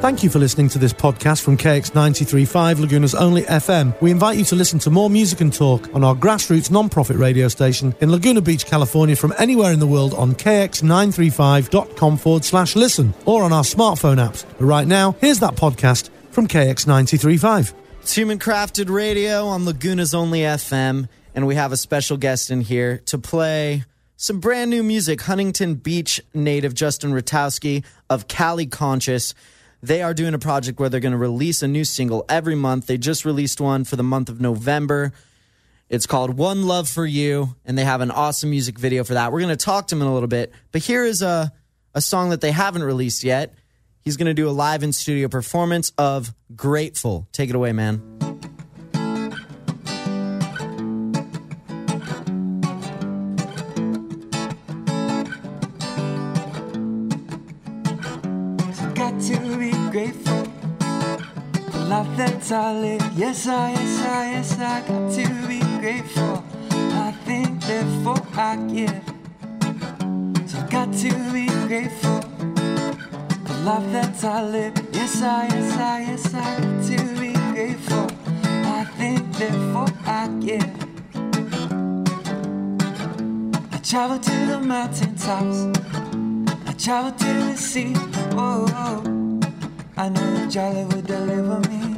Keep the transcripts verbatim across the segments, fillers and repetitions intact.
Thank you for listening to this podcast from K X ninety-three point five, Laguna's only F M. We invite you to listen to more music and talk on our grassroots non-profit radio station in Laguna Beach, California, from anywhere in the world on k x nine three five dot com forward slash listen or on our smartphone apps. But right now, here's that podcast from K X ninety-three point five. It's Human Crafted Radio on Laguna's only F M, and we have a special guest in here to play some brand new music. Huntington Beach native Justin Rutowski of Cali Conscious. They are doing a project where they're going to release a new single every month. They just released one for the month of November. It's called One Love for You, and they have an awesome music video for that. We're going to talk to him in a little bit, but here is a, a song that they haven't released yet. He's going to do a live in-studio performance of Grateful. Take it away, man. Life that's I live, yes I, yes I, yes I got to be grateful. I think, therefore I give. So got to be grateful. The life that I live, yes I, yes I, yes I got to be grateful. I think, therefore I give. I travel to the mountaintops, I travel to the sea. Whoa, whoa. I know that Jolly will deliver me.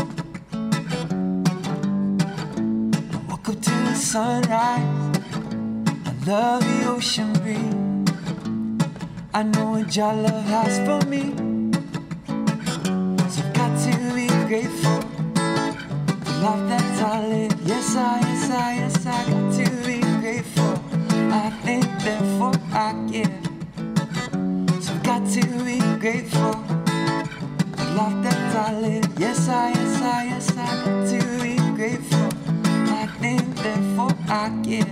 I woke up to the sunrise, I love the ocean breeze. I know what your love has for me. So I've got to be grateful for the life that I live. Yes I, yes I, yes I got to be grateful. I think, therefore I give. So I've got to be grateful. Life that I live, yes I, yes I, yes I got to be grateful. I think, therefore I give.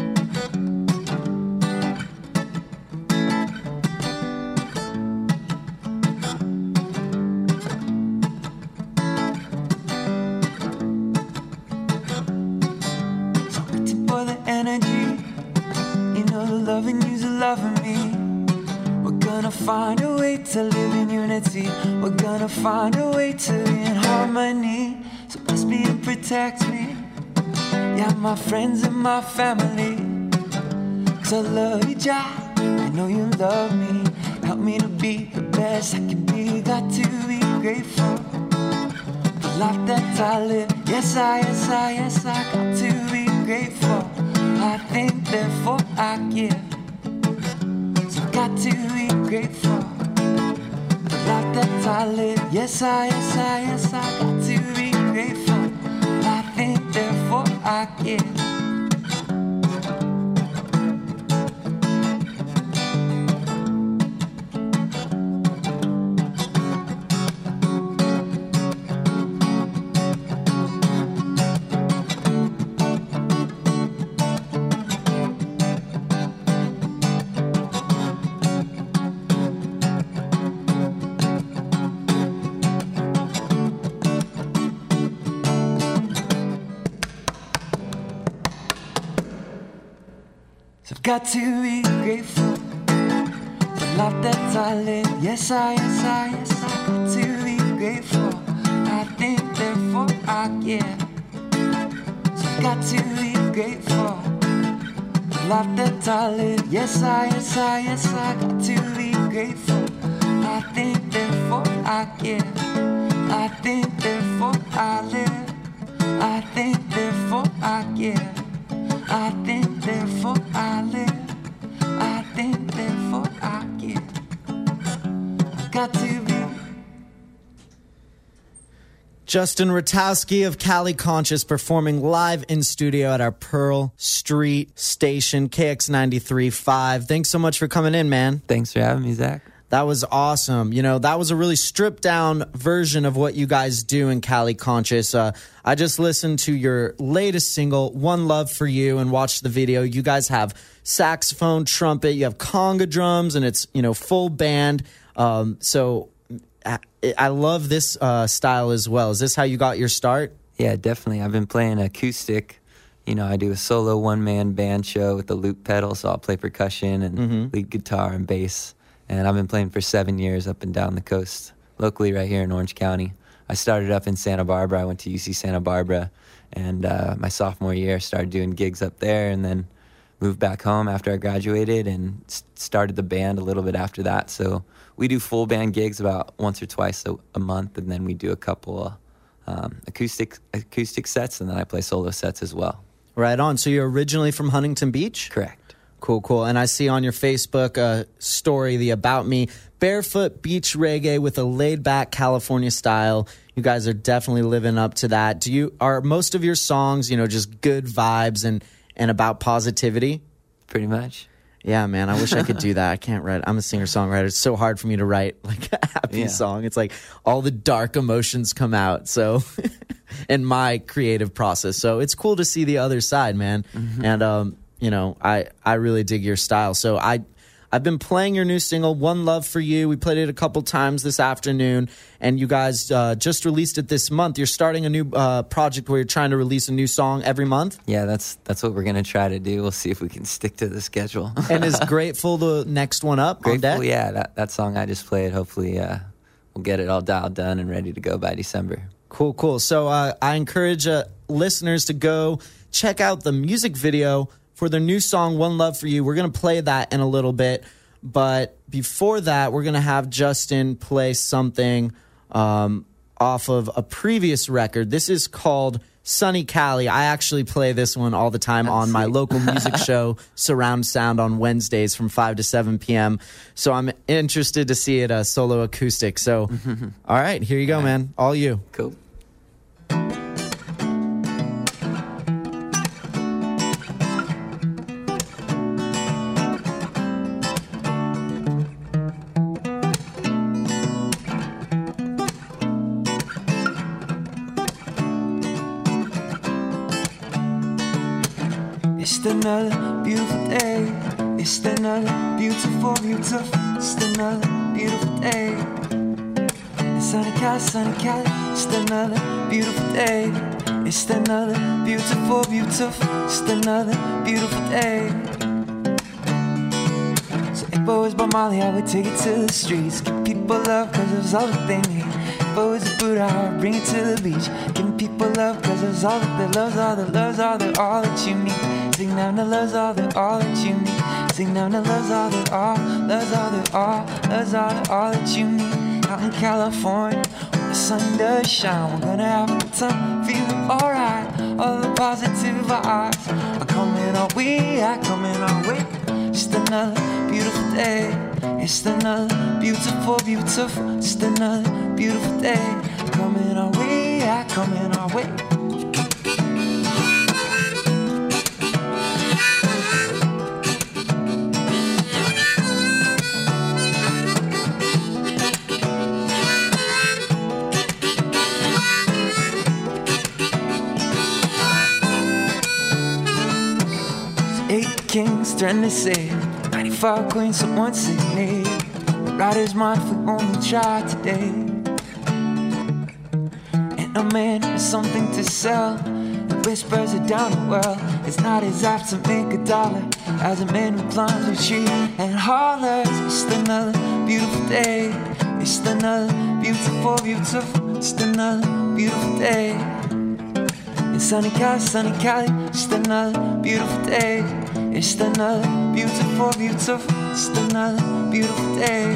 So grateful for the energy, you know the loving you's loving me. We're gonna find a way to live in unity. We're gonna find a way to be in harmony. So bless me and protect me. Yeah, my friends and my family. Cause I love you, Jah. I know you love me. Help me to be the best I can be. Got to be grateful for the life that I live. Yes I, yes I, yes I got to be grateful. I think, therefore I give. Got to be grateful for the life that I live. Yes I, yes I, yes I got to be grateful. I think, therefore I give. Got to be grateful for the life that I live. Yes I, yes I, yes I got to be grateful. I think, therefore I give. So got to be grateful for the life that I live. Yes I, yes I, yes I got to be grateful. I think, therefore I give. I think, therefore I live. I think, therefore I give. I think, therefore I live. I think, therefore I give. I got to be. Justin Rutowski of Cali Conscious performing live in studio at our Pearl Street station, K X ninety-three point five. Thanks so much for coming in, man. Thanks for having me, Zach. That was awesome. You know, that was a really stripped down version of what you guys do in Cali Conscious. Uh, I just listened to your latest single, One Love for You, and watched the video. You guys have saxophone, trumpet, you have conga drums, and it's, you know, full band. Um, so I, I love this uh, style as well. Is this how you got your start? Yeah, definitely. I've been playing acoustic. You know, I do a solo one-man band show with the loop pedal, so I'll play percussion and mm-hmm. lead guitar and bass. And I've been playing for seven years up and down the coast. locally right here in Orange County. I started up in Santa Barbara. I went to U C Santa Barbara, and uh, my sophomore year started doing gigs up there, and then moved back home after I graduated and s- started the band a little bit after that. So we do full band gigs about once or twice a, a month, and then we do a couple um, acoustic acoustic sets, and then I play solo sets as well. Right on. So you're originally from Huntington Beach? Correct. Cool, cool. And I see on your Facebook uh, story, the About Me, barefoot beach reggae with a laid-back California style. You guys are definitely living up to that. Do you are most of your songs, you know, just good vibes and and about positivity? Pretty much. Yeah, man, I wish I could do that. I can't write. I'm a singer-songwriter. It's so hard for me to write like a happy Yeah. song. It's like all the dark emotions come out. So in my creative process. So it's cool to see the other side, man. Mm-hmm. And um, you know, I I really dig your style. So I I've been playing your new single, One Love for You. We played it a couple times this afternoon, and you guys uh, just released it this month. You're starting a new uh, project where you're trying to release a new song every month? Yeah, that's that's what we're going to try to do. We'll see if we can stick to the schedule. And is Grateful the next one up on deck? Grateful, yeah. That, that song I just played, hopefully uh, we'll get it all dialed done and ready to go by December. Cool, cool. So uh, I encourage uh, listeners to go check out the music video for their new song, One Love for You. We're going to play that in a little bit. But before that, we're going to have Justin play something um, off of a previous record. This is called Sunny Cali. I actually play this one all the time That's on my sweet. local music show, Surround Sound, on Wednesdays from five to seven p.m. So I'm interested to see it uh, solo acoustic. So, all right, here you go, man. All you. Cool. It's another beautiful day. It's another beautiful, beautiful. It's another beautiful day. It's sunny Cali, sunny Cali. It's another beautiful day. It's another beautiful, beautiful. It's another beautiful day. So if it was by Molly, I would take it to the streets. Give people love cause it was all that they need. If it was a Buddha, I would bring it to the beach. Giving people love cause it was all that they love's all that love's all that all that you need. Sing down the love's all that all that you need. Sing down the love's all that all, love's all that all, love's all that all that you need. Out in California, when the sun does shine, we're gonna have a good time, feeling alright. All the positive vibes are coming our way, are coming our way. Just another beautiful day. It's another beautiful, beautiful. Just another beautiful day. Coming our way, are coming our way. Eight kings turn to say, ninety-five queens, so once again. Rider's mind if we only try today. And a man has something to sell. The whispers are down the well. It's not as apt to make a dollar as a man who climbs a tree and hollers. It's another beautiful day. It's another beautiful, beautiful. It's another beautiful day. In sunny Cali, sunny Cali. It's another beautiful day. It's another beautiful, beautiful. It's another beautiful day.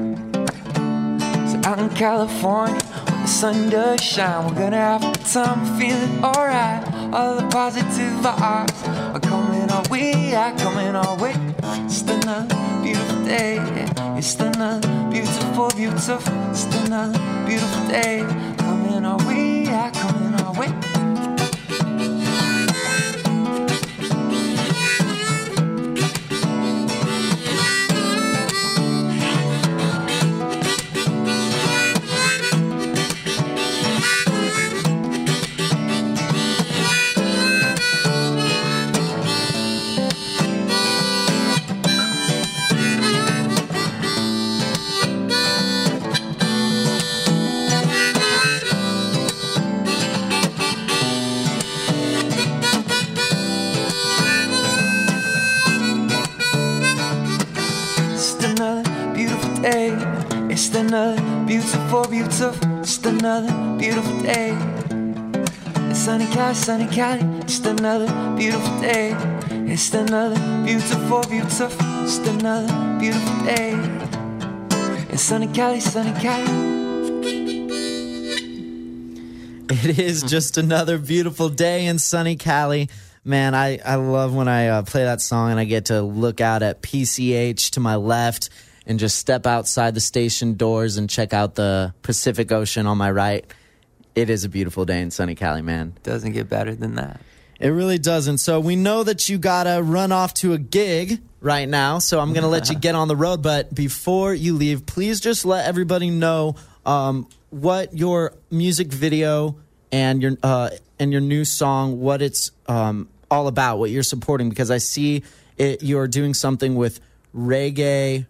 So out in California, when the sun does shine, we're gonna have a good time, feeling alright. All the positive vibes are coming our way, are coming our way. It's another beautiful day. It's another beautiful, beautiful. It's another beautiful day. Coming our way, are coming our way. It's another beautiful, beautiful, just another beautiful day. It's sunny Cali, sunny Cali, just another beautiful day. It's another beautiful, beautiful, just another beautiful day. It's sunny Cali, sunny Cali. It is just another beautiful day in sunny Cali. Man, I, I love when I uh, play that song and I get to look out at P C H to my left and just step outside the station doors and check out the Pacific Ocean on my right. It is a beautiful day in sunny Cali, man. Doesn't get better than that. It really doesn't. So we know that you got to run off to a gig right now, so I'm going to let you get on the road. But before you leave, please just let everybody know um, what your music video and your uh, and your new song, what it's um, all about, what you're supporting. Because I see it, you're doing something with Reggae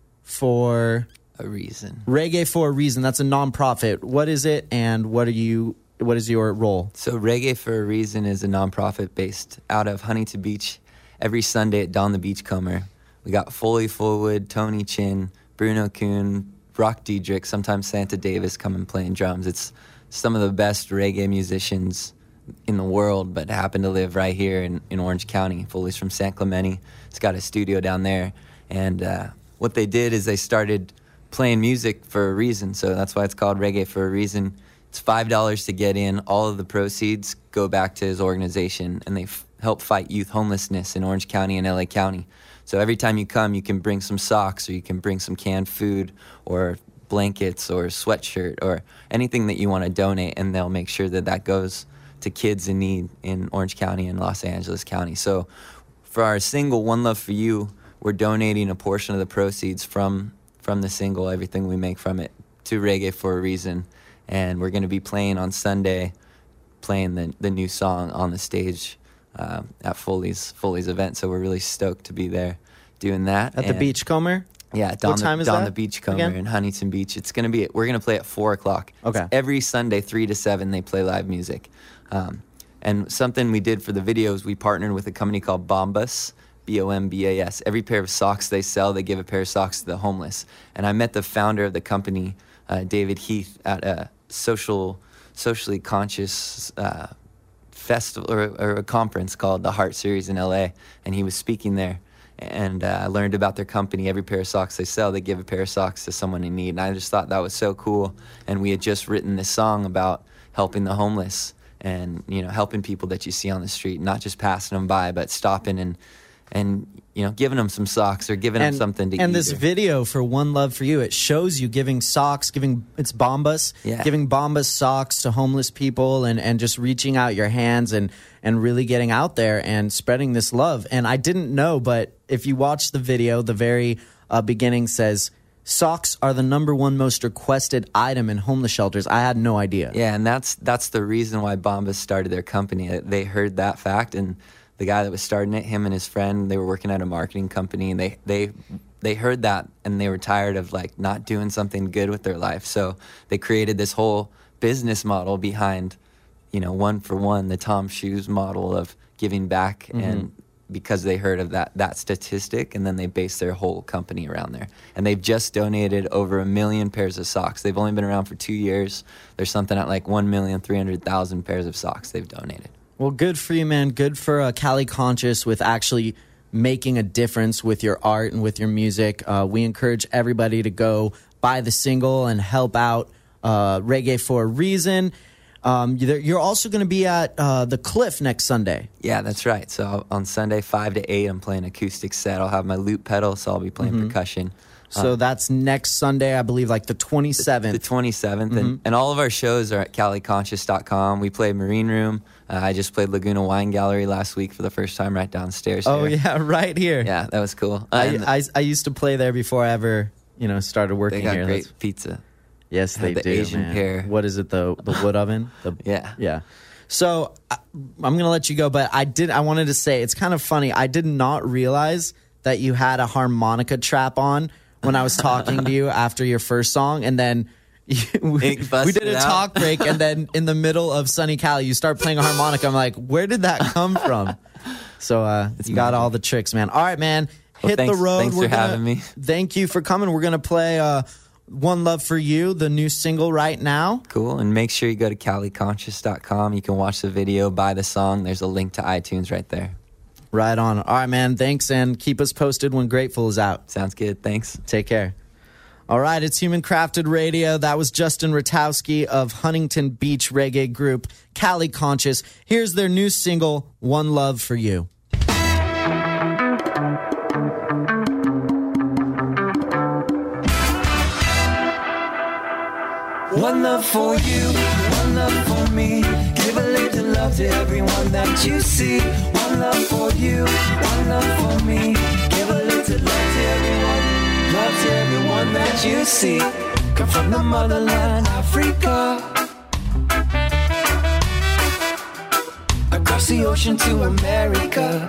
for a Reason. Reggae for a Reason. That's a nonprofit. What is it, and what are you? What is your role? So Reggae for a Reason is a nonprofit based out of Huntington Beach. Every Sunday at Don the Beachcomber, we got Foley Fullwood, Tony Chin, Bruno Kuhn, Rock Diedrich, sometimes Santa Davis come and playing drums. It's some of the best reggae musicians in the world, but happen to live right here in, in Orange County. Foley's from San Clemente. It's got a studio down there. And uh, what they did is they started playing music for a reason. So that's why it's called Reggae for a Reason. It's five dollars to get in. All of the proceeds go back to his organization, and they f- help fight youth homelessness in Orange County and L A County. So every time you come, you can bring some socks, or you can bring some canned food, or blankets, or a sweatshirt, or anything that you want to donate, and they'll make sure that that goes to kids in need in Orange County and Los Angeles County. So for our single, One Love for You, we're donating a portion of the proceeds from from the single, everything we make from it, to Reggae for a Reason. And we're going to be playing on Sunday, playing the the new song on the stage uh, at Foley's Foley's event. So we're really stoked to be there doing that. At the And Beachcomber? Yeah, Don, What time the, is Don that the Beachcomber again? in Huntington Beach. It's going to be, we're going to play at four o'clock. Okay. It's every Sunday, three to seven, they play live music. Um, and something we did for the videos, we partnered with a company called Bombas, B O M B A S. Every pair of socks they sell, they give a pair of socks to the homeless. And I met the founder of the company, uh, David Heath, at a social, socially conscious uh, festival or, or a conference called the Heart Series in L A. And he was speaking there. And uh, I learned about their company. Every pair of socks they sell, they give a pair of socks to someone in need. And I just thought that was so cool. And we had just written this song about helping the homeless and, you know, helping people that you see on the street, not just passing them by, but stopping and, and you know, giving them some socks or giving And, them something to eat. and this or- video for One Love for You, it shows you giving socks, giving, it's Bombas, Yeah. giving Bombas socks to homeless people and, and just reaching out your hands and, and really getting out there and spreading this love. And I didn't know, but if you watch the video, the very uh, beginning says, socks are the number one most requested item in homeless shelters. I had no idea. Yeah, and that's that's the reason why Bombas started their company. They heard that fact, and the guy that was starting it, him and his friend, they were working at a marketing company, and they they they heard that, and they were tired of like not doing something good with their life. So they created this whole business model behind, you know, one for one, the Tom Shoes model of giving back, Mm-hmm. and because they heard of that that statistic, and then they based their whole company around there. And they've just donated over a million pairs of socks. They've only been around for two years. There's something at like one million three hundred thousand pairs of socks they've donated. Well, good for you, man. Good for uh, Cali Conscious with actually making a difference with your art and with your music. Uh, we encourage everybody to go buy the single and help out uh, Reggae for a Reason. Um, you're you're also going to be at uh, the Cliff next Sunday. Yeah, that's right. So on Sunday, five to eight, I'm playing acoustic set. I'll have my loop pedal, so I'll be playing Mm-hmm. percussion. So that's next Sunday, I believe, like the twenty-seventh. The twenty-seventh. Mm-hmm. And, and all of our shows are at cali conscious dot com. We play Marine Room. Uh, I just played Laguna Wine Gallery last week for the first time right downstairs Oh, here. yeah, right here. Yeah, that was cool. I, And I, I used to play there before I ever, you know, started working they got here. great That's- pizza. Yes, they the do, Asian man. pear. What is it, the the wood oven? The, Yeah. Yeah. So I, I'm going to let you go, but I did. I wanted to say it's kind of funny. I did not realize that you had a harmonica trap on when I was talking to you after your first song, and then you, we, It busted we did a out. talk break, and then in the middle of Sunny Cali, you start playing a harmonica. I'm like, where did that come from? So uh, you got magic. all the tricks, man. All right, man. Well, Hit thanks- the road. thanks We're for gonna- having me. Thank you for coming. We're gonna play uh, One Love for You, the new single right now. Cool. And make sure you go to cali conscious dot com. You can watch the video, buy the song. There's a link to iTunes right there. Right on. All right, man. Thanks, and keep us posted when Grateful is out. Sounds good. Thanks. Take care. All right, it's Human Crafted Radio. That was Justin Ratowski of Huntington Beach reggae group Cali Conscious. Here's their new single, One Love for You. One love for you, one love for me. Give a little love to everyone that you see. One love for you, one love for me. Give a little love to everyone, love to everyone that you see. Come from the motherland, Africa, across the ocean to America.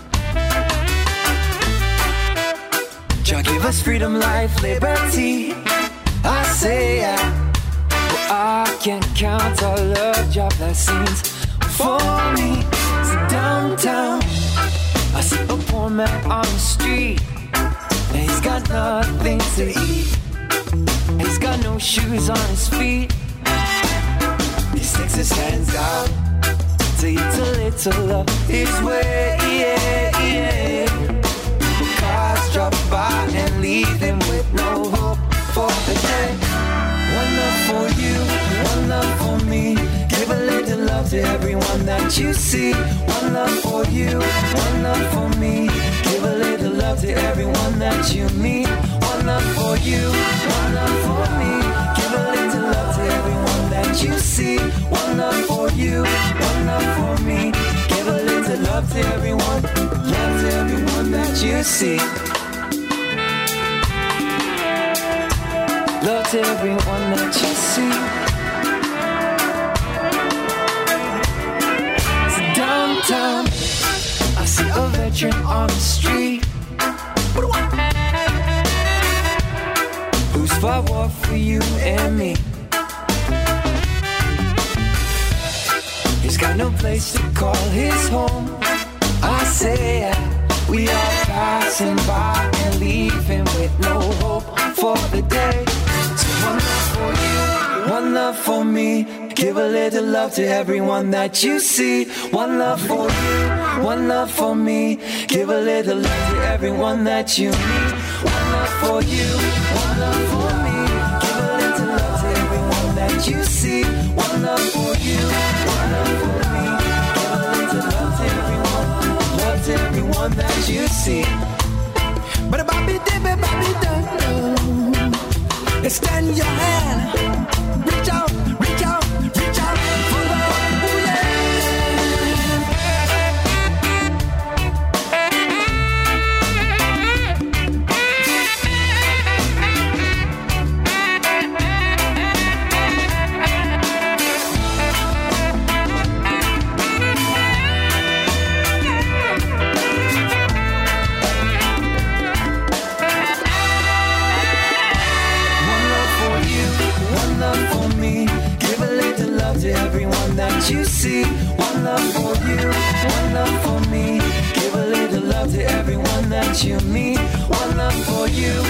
Jah give us freedom, life, liberty. I say yeah. I can't count all of your blessings for me. So downtown, I see a poor man on the street, and he's got nothing to eat, and he's got no shoes on his feet. He sticks his hands out to eat a little of his way, yeah, yeah. The cars drop by and leave him with no hope for the day. One love for you, one love for me. Give a little love to everyone that you see. One love for you, one love for me. Give a little love to everyone that you meet. One love for you, one love for me. Give a little love to everyone that you see. One love for you, one love for me. Give a little love to everyone, love to everyone that you see. Love to everyone that you see. So downtown, I see a veteran on the street who's fought war for you and me. He's got no place to call his home. I say yeah, we are passing by and leaving with no hope for the day. One love for you, one love for me. Give a little love to everyone that you see. One love for you, one love for me. Give a little love to everyone that you meet. One love for you, one love for me. Give a little love to everyone that you see. One love for you, one love for me. Give a little love to everyone, love to everyone that you see. But a baby did, baby done. Extend your hand, reach out, reach out, reach out for love, ooh yeah. You see, one love for you, one love for me. Give a little love to everyone that you meet. One love for you,